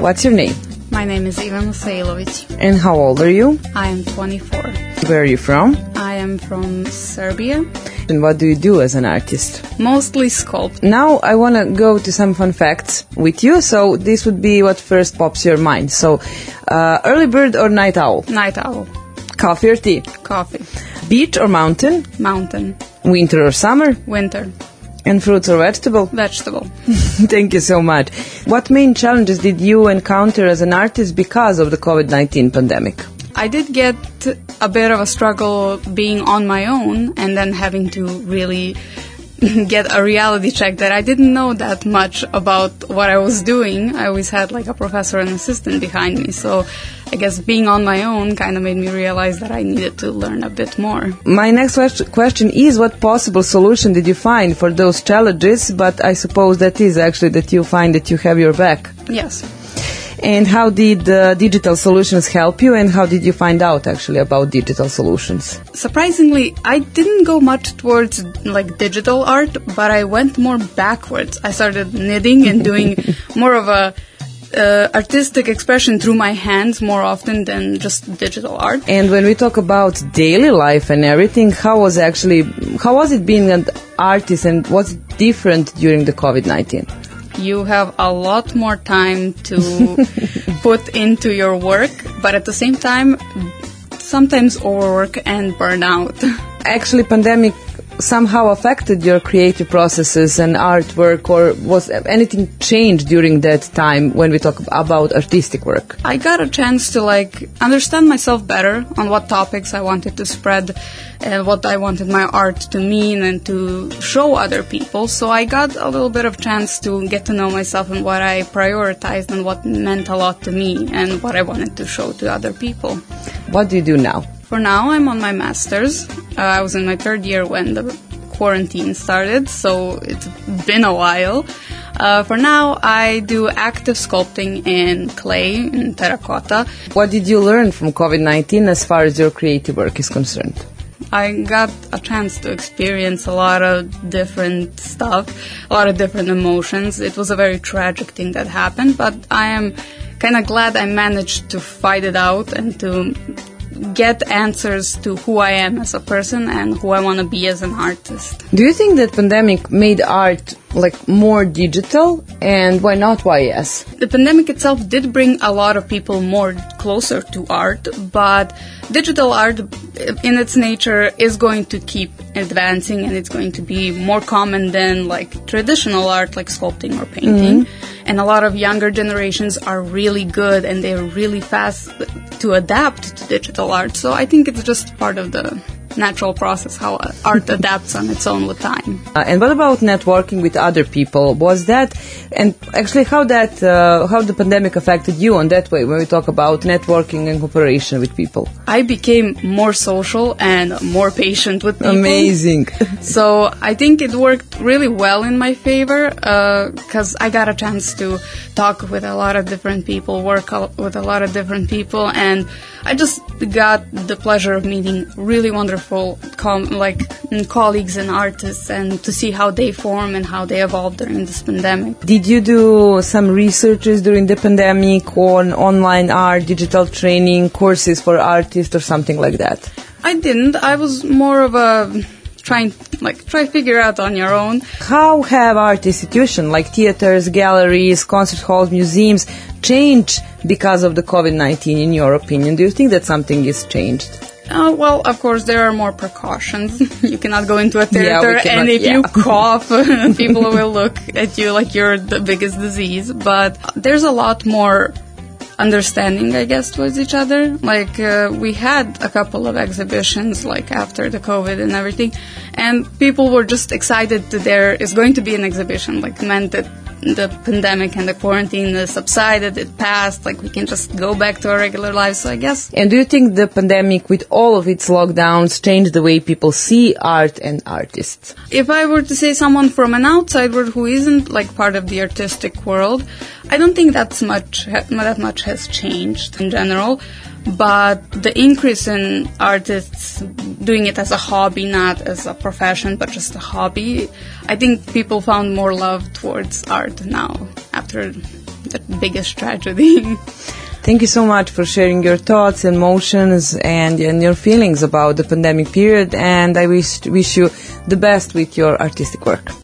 What's your name? My name is Ivana Sailovic. And how old are you? I am 24. Where are you from? I am from Serbia. And what do you do as an artist? Mostly sculpt. Now I want to go to some fun facts with you. So this would be what first pops your mind. So early bird or night owl? Night owl. Coffee or tea? Coffee. Beach or mountain? Mountain. Winter or summer? Winter. And fruits or vegetable? Vegetable. Thank you so much. What main challenges did you encounter as an artist because of the COVID-19 pandemic? I did get a bit of a struggle being on my own and then having to really get a reality check that I didn't know that much about what I was doing. I always had like a professor and assistant behind me, so I guess being on my own kind of made me realize that I needed to learn a bit more. My next question is, what possible solution did you find for those challenges? But I suppose that is actually that you find that you have your back. Yes. And how did digital solutions help you, and how did you find out actually about digital solutions? Surprisingly, I didn't go much towards like digital art, but I went more backwards. I started knitting and doing more of a artistic expression through my hands more often than just digital art. And when we talk about daily life and everything, how was it being an artist, and what's different during the COVID-19? You have a lot more time to put into your work, but at the same time, sometimes overwork and burn out. Actually, pandemic somehow affected your creative processes and artwork, or was anything changed during that time when we talk about artistic work? I got a chance to understand myself better on what topics I wanted to spread and what I wanted my art to mean and to show other people. So I got a little bit of chance to get to know myself and what I prioritized and what meant a lot to me and what I wanted to show to other people. What do you do now? For now, I'm on my master's. I was in my third year when the quarantine started, so it's been a while. For now, I do active sculpting in clay, in terracotta. What did you learn from COVID-19 as far as your creative work is concerned? I got a chance to experience a lot of different stuff, a lot of different emotions. It was a very tragic thing that happened, but I am kind of glad I managed to fight it out and to get answers to who I am as a person and who I want to be as an artist. Do you think that pandemic made art more digital, and why not? Why yes? The pandemic itself did bring a lot of people more closer to art, but digital art in its nature is going to keep advancing, and it's going to be more common than traditional art like sculpting or painting. Mm-hmm. And a lot of younger generations are really good and they're really fast to adapt to digital art. So I think it's just part of the natural process, how art adapts on its own with time. And what about networking with other people? Was that, and actually how the pandemic affected you on that way when we talk about networking and cooperation with people? I became more social and more patient with people. Amazing. So I think it worked really well in my favor because I got a chance to talk with a lot of different people, work with a lot of different people, and I just got the pleasure of meeting really wonderful colleagues and artists, and to see how they form and how they evolve during this pandemic. Did you do some researches during the pandemic on online art, digital training, courses for artists or something like that? I didn't. I was more of a try figure out on your own. How have art institutions like theaters, galleries, concert halls, museums changed because of the COVID-19 in your opinion? Do you think that something is changed? Well, of course, there are more precautions. You cannot go into a theater, and if you cough, people will look at you like you're the biggest disease. But there's a lot more understanding, I guess, towards each other. We had a couple of exhibitions, after the COVID and everything, and people were just excited that there is going to be an exhibition, meant that the pandemic and the quarantine subsided, it passed, we can just go back to our regular lives, so I guess. And do you think the pandemic, with all of its lockdowns, changed the way people see art and artists? If I were to say someone from an outside world who isn't part of the artistic world, I don't think that much has changed in general. But the increase in artists doing it as a hobby, not as a profession, but just a hobby, I think people found more love towards art now after the biggest tragedy. Thank you so much for sharing your thoughts, emotions, and your feelings about the pandemic period, and I wish you the best with your artistic work.